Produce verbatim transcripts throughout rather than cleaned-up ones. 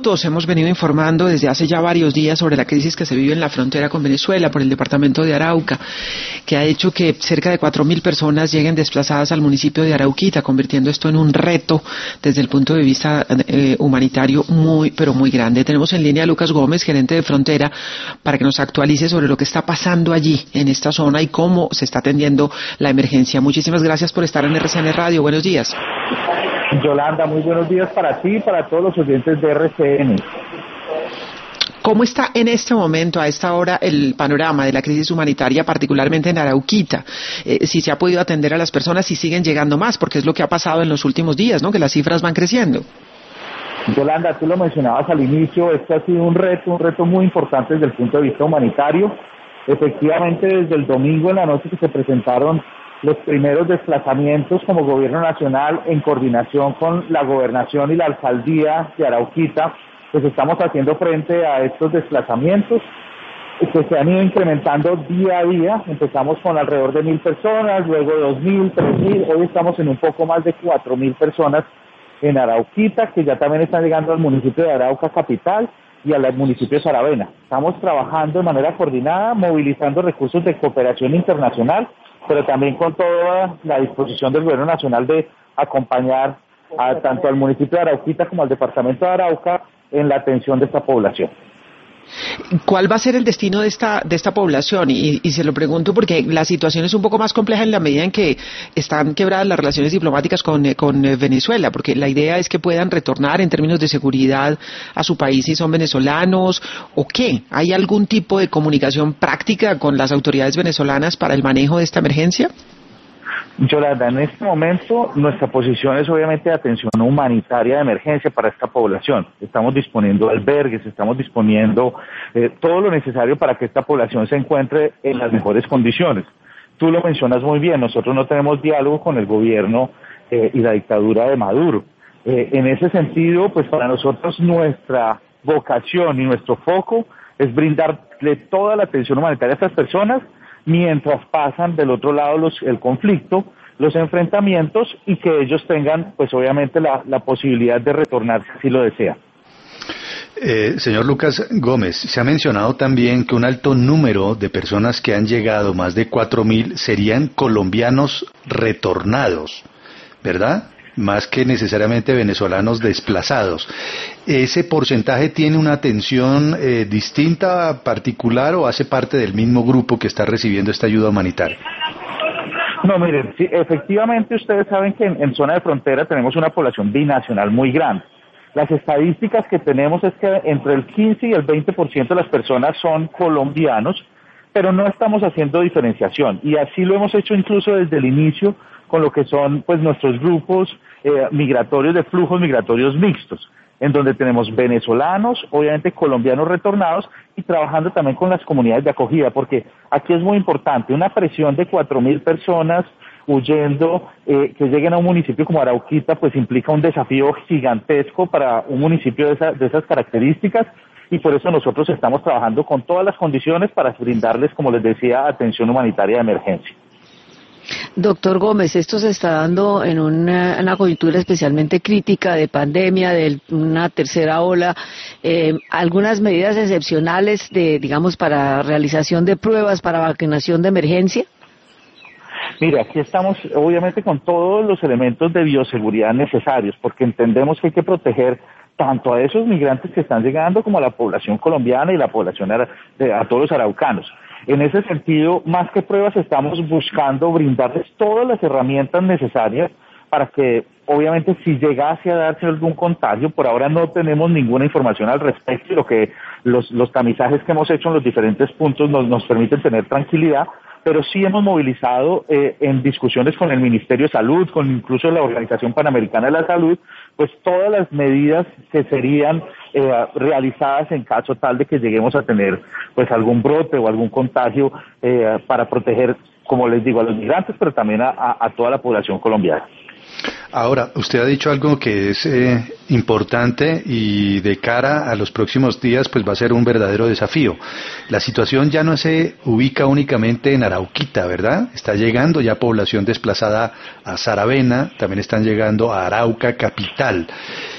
minutos hemos venido informando desde hace ya varios días sobre la crisis que se vive en la frontera con Venezuela por el departamento de Arauca, que ha hecho que cerca de cuatro mil personas lleguen desplazadas al municipio de Arauquita, convirtiendo esto en un reto desde el punto de vista eh, humanitario muy, pero muy grande. Tenemos en línea a Lucas Gómez, gerente de frontera, para que nos actualice sobre lo que está pasando allí, en esta zona, y cómo se está atendiendo la emergencia. Muchísimas gracias por estar en R C N Radio. Buenos días. Yolanda, muy buenos días para ti y para todos los oyentes de R C N. ¿Cómo está en este momento, a esta hora, el panorama de la crisis humanitaria, particularmente en Arauquita? Eh, si se ha podido atender a las personas, si siguen llegando más, porque es lo que ha pasado en los últimos días, ¿no? Que las cifras van creciendo. Yolanda, tú lo mencionabas al inicio, este ha sido un reto, un reto muy importante desde el punto de vista humanitario. Efectivamente, desde el domingo en la noche que se presentaron los primeros desplazamientos como gobierno nacional en coordinación con la gobernación y la alcaldía de Arauquita, pues estamos haciendo frente a estos desplazamientos que se han ido incrementando día a día. Empezamos con alrededor de mil personas, luego dos mil, tres mil, hoy estamos en un poco más de cuatro mil personas en Arauquita, que ya también están llegando al municipio de Arauca capital y al municipio de Saravena. Estamos trabajando de manera coordinada, movilizando recursos de cooperación internacional, pero también con toda la disposición del gobierno nacional de acompañar a, tanto al municipio de Arauquita como al departamento de Arauca en la atención de esta población. ¿Cuál va a ser el destino de esta de esta población? Y, y se lo pregunto porque la situación es un poco más compleja en la medida en que están quebradas las relaciones diplomáticas con, con Venezuela, porque la idea es que puedan retornar en términos de seguridad a su país si son venezolanos, ¿o qué? ¿Hay algún tipo de comunicación práctica con las autoridades venezolanas para el manejo de esta emergencia? Yolanda, en este momento nuestra posición es obviamente de atención humanitaria de emergencia para esta población. Estamos disponiendo albergues, estamos disponiendo eh, todo lo necesario para que esta población se encuentre en las mejores condiciones. Tú lo mencionas muy bien, nosotros no tenemos diálogo con el gobierno eh, y la dictadura de Maduro. Eh, en ese sentido, pues para nosotros nuestra vocación y nuestro foco es brindarle toda la atención humanitaria a estas personas mientras pasan del otro lado los, el conflicto, los enfrentamientos, y que ellos tengan, pues obviamente, la, la posibilidad de retornar si lo desean. Eh, señor Lucas Gómez, se ha mencionado también que un alto número de personas que han llegado, más de cuatro mil, serían colombianos retornados, ¿verdad? Más que necesariamente venezolanos desplazados. ¿Ese porcentaje tiene una atención eh, distinta, particular, o hace parte del mismo grupo que está recibiendo esta ayuda humanitaria? No, miren, sí, efectivamente ustedes saben que en, en zona de frontera tenemos una población binacional muy grande. Las estadísticas que tenemos es que entre el quince y el veinte por ciento de las personas son colombianos, pero no estamos haciendo diferenciación, y así lo hemos hecho incluso desde el inicio con lo que son pues nuestros grupos eh, migratorios, de flujos migratorios mixtos, en donde tenemos venezolanos, obviamente colombianos retornados, y trabajando también con las comunidades de acogida, porque aquí es muy importante, una presión de cuatro mil personas huyendo, eh, que lleguen a un municipio como Arauquita, pues implica un desafío gigantesco para un municipio de, esa, de esas características, y por eso nosotros estamos trabajando con todas las condiciones para brindarles, como les decía, atención humanitaria de emergencia. Doctor Gómez, esto se está dando en una, una coyuntura especialmente crítica de pandemia, de una tercera ola, eh, algunas medidas excepcionales de, digamos, para realización de pruebas, para vacunación de emergencia. Mira, aquí estamos obviamente con todos los elementos de bioseguridad necesarios, porque entendemos que hay que proteger tanto a esos migrantes que están llegando como a la población colombiana y la población a, a todos los araucanos. En ese sentido, más que pruebas, estamos buscando brindarles todas las herramientas necesarias para que, obviamente, si llegase a darse algún contagio, por ahora no tenemos ninguna información al respecto, y lo que los, los tamizajes que hemos hecho en los diferentes puntos nos, nos permiten tener tranquilidad, pero sí hemos movilizado eh, en discusiones con el Ministerio de Salud, con incluso la Organización Panamericana de la Salud, pues todas las medidas que serían eh, realizadas en caso tal de que lleguemos a tener pues algún brote o algún contagio eh, para proteger, como les digo, a los migrantes, pero también a, a, a toda la población colombiana. Ahora, usted ha dicho algo que es eh, importante, y de cara a los próximos días pues va a ser un verdadero desafío. La situación ya no se ubica únicamente en Arauquita, ¿verdad? Está llegando ya población desplazada a Saravena, también están llegando a Arauca capital.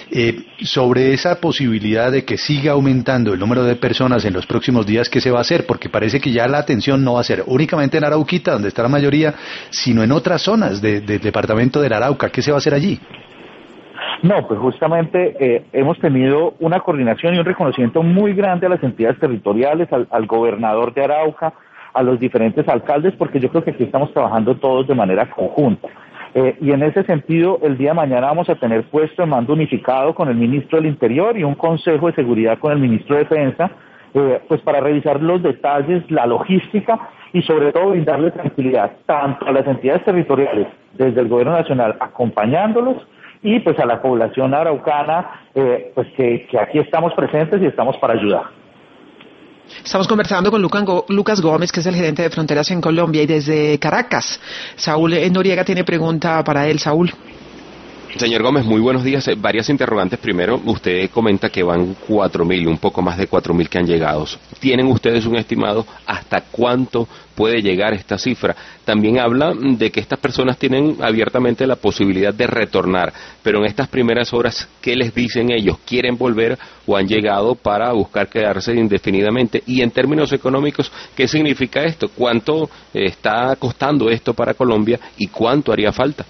Eh, sobre esa posibilidad de que siga aumentando el número de personas en los próximos días, ¿qué se va a hacer? Porque parece que ya la atención no va a ser únicamente en Arauquita, donde está la mayoría, sino en otras zonas de, del departamento del Arauca. ¿Qué se va a hacer allí? No, pues justamente eh, hemos tenido una coordinación y un reconocimiento muy grande a las entidades territoriales, al, al gobernador de Arauca, a los diferentes alcaldes, porque yo creo que aquí estamos trabajando todos de manera conjunta. Eh, y en ese sentido, el día de mañana vamos a tener puesto el mando unificado con el ministro del Interior y un consejo de seguridad con el ministro de Defensa, eh, pues para revisar los detalles, la logística y sobre todo brindarle tranquilidad tanto a las entidades territoriales desde el gobierno nacional acompañándolos y pues a la población araucana, eh, pues que, que aquí estamos presentes y estamos para ayudar. Estamos conversando con Lucas Gómez, que es el gerente de Fronteras en Colombia, y desde Caracas, Saúl Noriega tiene pregunta para él. Saúl. Señor Gómez, muy buenos días. Varias interrogantes. Primero, usted comenta que van cuatro mil, un poco más de cuatro mil que han llegado. ¿Tienen ustedes un estimado hasta cuánto puede llegar esta cifra? También habla de que estas personas tienen abiertamente la posibilidad de retornar, pero en estas primeras horas, ¿qué les dicen ellos? ¿Quieren volver o han llegado para buscar quedarse indefinidamente? Y en términos económicos, ¿qué significa esto? ¿Cuánto está costando esto para Colombia y cuánto haría falta?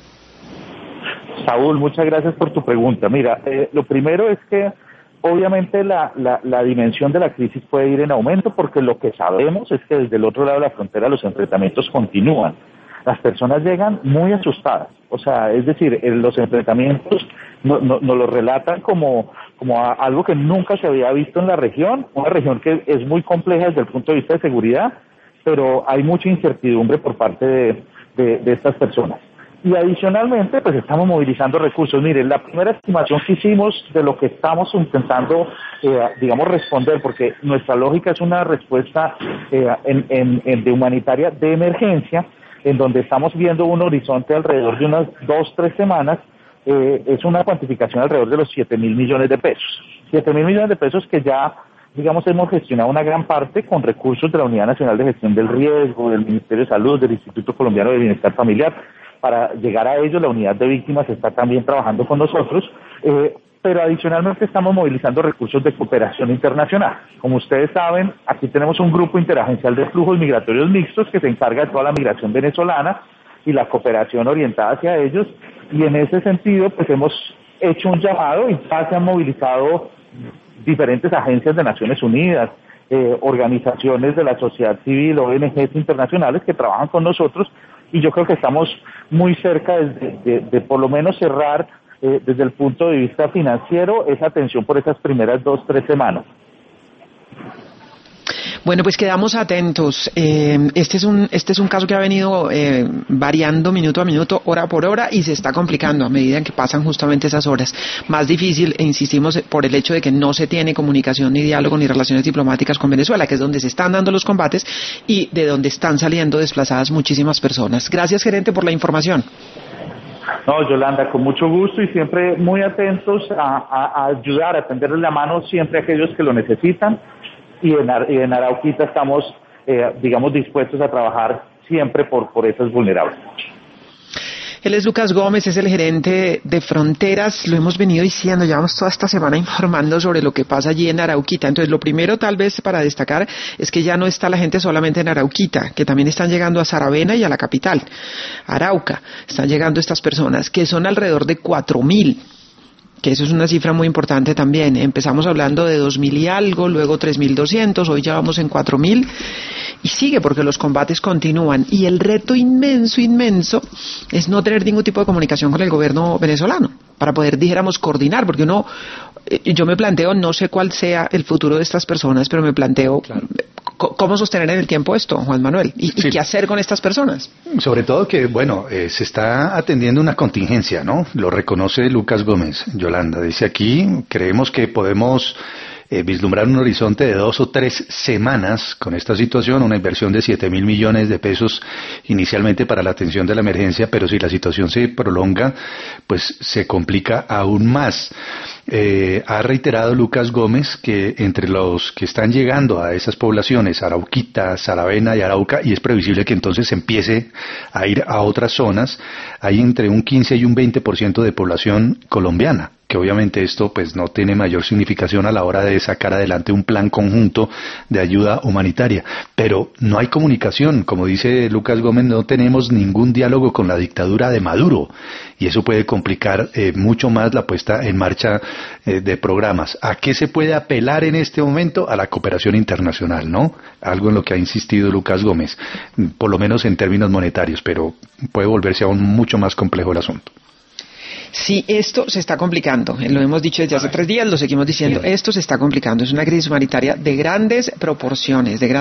Saúl, muchas gracias por tu pregunta. Mira, eh, lo primero es que obviamente la, la, la dimensión de la crisis puede ir en aumento porque lo que sabemos es que desde el otro lado de la frontera los enfrentamientos continúan. Las personas llegan muy asustadas, o sea, es decir, eh, los enfrentamientos nos no, no lo relatan como, como a, algo que nunca se había visto en la región, una región que es muy compleja desde el punto de vista de seguridad, pero hay mucha incertidumbre por parte de, de, de estas personas. Y adicionalmente, pues estamos movilizando recursos. Miren, la primera estimación que hicimos de lo que estamos intentando, eh, digamos, responder, porque nuestra lógica es una respuesta eh, en, en, en de humanitaria de emergencia, en donde estamos viendo un horizonte alrededor de unas dos, tres semanas, eh, es una cuantificación alrededor de los siete mil millones de pesos. siete mil millones de pesos que ya, digamos, hemos gestionado una gran parte con recursos de la Unidad Nacional de Gestión del Riesgo, del Ministerio de Salud, del Instituto Colombiano de Bienestar Familiar. Para llegar a ello, la unidad de víctimas está también trabajando con nosotros, eh, pero adicionalmente estamos movilizando recursos de cooperación internacional. Como ustedes saben, aquí tenemos un grupo interagencial de flujos migratorios mixtos que se encarga de toda la migración venezolana y la cooperación orientada hacia ellos, y en ese sentido, pues hemos hecho un llamado y ya se han movilizado diferentes agencias de Naciones Unidas, eh, organizaciones de la sociedad civil, O N Ges internacionales que trabajan con nosotros, y yo creo que estamos muy cerca de, de, de por lo menos cerrar eh, desde el punto de vista financiero esa atención por esas primeras dos, tres semanas. Bueno, pues quedamos atentos. Eh, este es un este es un caso que ha venido eh, variando minuto a minuto, hora por hora, y se está complicando a medida en que pasan justamente esas horas. Más difícil, e insistimos, por el hecho de que no se tiene comunicación, ni diálogo, ni relaciones diplomáticas con Venezuela, que es donde se están dando los combates y de donde están saliendo desplazadas muchísimas personas. Gracias, gerente, por la información. No, Yolanda, con mucho gusto y siempre muy atentos a, a, a ayudar, a tenderle la mano siempre a aquellos que lo necesitan. Y en, Ar- y en Arauquita estamos, eh, digamos, dispuestos a trabajar siempre por, por esos vulnerables. Él es Lucas Gómez, es el gerente de Fronteras, lo hemos venido diciendo, llevamos toda esta semana informando sobre lo que pasa allí en Arauquita. Entonces, lo primero tal vez para destacar es que ya no está la gente solamente en Arauquita, que también están llegando a Saravena y a la capital, Arauca. Están llegando estas personas, que son alrededor de cuatro mil. Que eso es una cifra muy importante también. Empezamos hablando de dos mil y algo, luego tres mil doscientos, hoy ya vamos en cuatro mil, y sigue porque los combates continúan. Y el reto inmenso, inmenso, es no tener ningún tipo de comunicación con el gobierno venezolano, para poder, dijéramos, coordinar, porque uno, yo me planteo, no sé cuál sea el futuro de estas personas, pero me planteo, claro, cómo sostener en el tiempo esto, Juan Manuel, y, sí. y qué hacer con estas personas. Sobre todo que, bueno, eh, se está atendiendo una contingencia, ¿no? Lo reconoce Lucas Gómez, Yolanda. Dice aquí, creemos que podemos eh, vislumbrar un horizonte de dos o tres semanas con esta situación, una inversión de siete mil millones de pesos inicialmente para la atención de la emergencia, pero si la situación se prolonga, pues se complica aún más. Eh, ha reiterado Lucas Gómez que entre los que están llegando a esas poblaciones, Arauquita, Saravena y Arauca, y es previsible que entonces empiece a ir a otras zonas, hay entre un quince y un veinte por ciento de población colombiana. que obviamente esto pues no tiene mayor significación a la hora de sacar adelante un plan conjunto de ayuda humanitaria. Pero no hay comunicación, como dice Lucas Gómez, no tenemos ningún diálogo con la dictadura de Maduro, y eso puede complicar eh, mucho más la puesta en marcha eh, de programas. ¿A qué se puede apelar en este momento? A la cooperación internacional, ¿no? Algo en lo que ha insistido Lucas Gómez, por lo menos en términos monetarios, pero puede volverse aún mucho más complejo el asunto. Sí, esto se está complicando, lo hemos dicho desde hace tres días, lo seguimos diciendo, esto se está complicando, es una crisis humanitaria de grandes proporciones, de grandes